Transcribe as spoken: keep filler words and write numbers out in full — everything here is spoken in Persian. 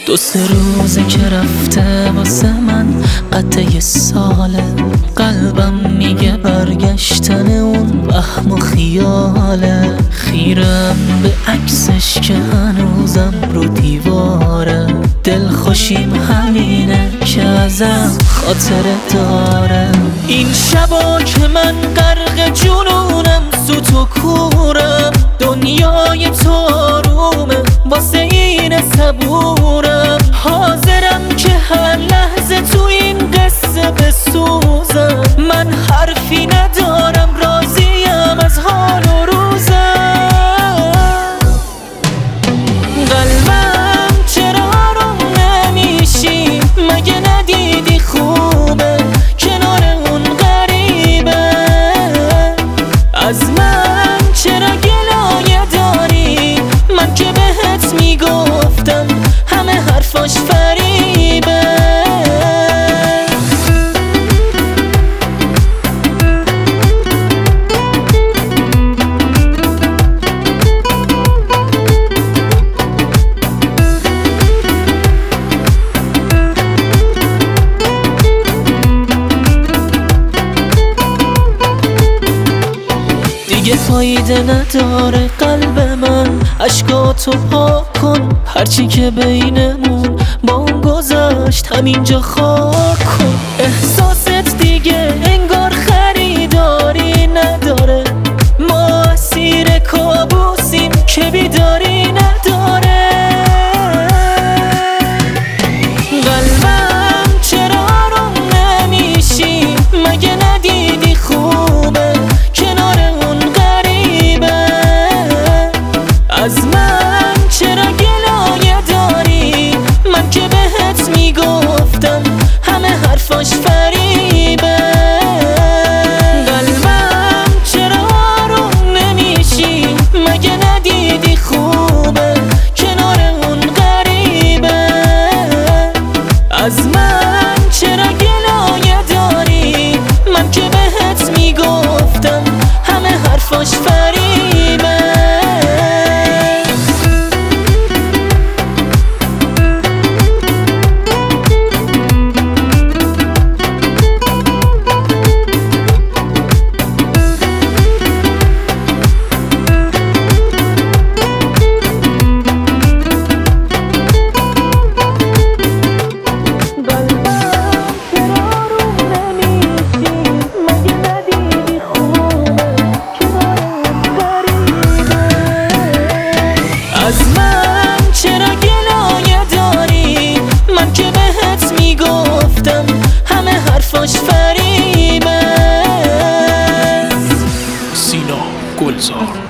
دو سه روزه که رفته واسه من قطعه یه ساله. قلبم میگه برگشتن اون وهم و خیاله. خیرم به عکسش که هنوزم رو دیواره. دل خوشیم همینه که ازم خاطره داره. این شبا که من غرق جنونم سوت و کورم. دنیای تو آرومه واسه این صبورم. حاضرم که هر لحظه تو این قصه بسوزم. من حرفی ندارم راضیم از حال و روزم. قلبم چرا آروم نمیشی؟ مگه ندیدی خوبه کنار اون غریبه؟ از من چرا گلایه داری؟ من که بهت میگفتم همه حرفاش فریبه. دیگه فایده نداره قلب من اشکاتو پاک کن. هرچی که بینمون با اون گذشت همینجا خاک کن. احساست دیگه انگار خریداری نداره. ما اسیر کابوسیم که بیداری نداره. قلبم چرا آروم نمیشی؟ مگه ندیدی خوبه کنار اون غریبه؟ از من چرا گلایه داری؟ من که بهت میگفتم همه حرفاش فریبه. قلبم چرا آروم نمیشی؟ مگه ندیدی خوبه کنار اون غریبه؟ از من چرا گلایه داری؟ من که بهت میگفتم همه حرفاش فریبه. از من چرا گلایه داری؟ من که بهت میگفتم همه حرفاش فریبه. سینا گلزار.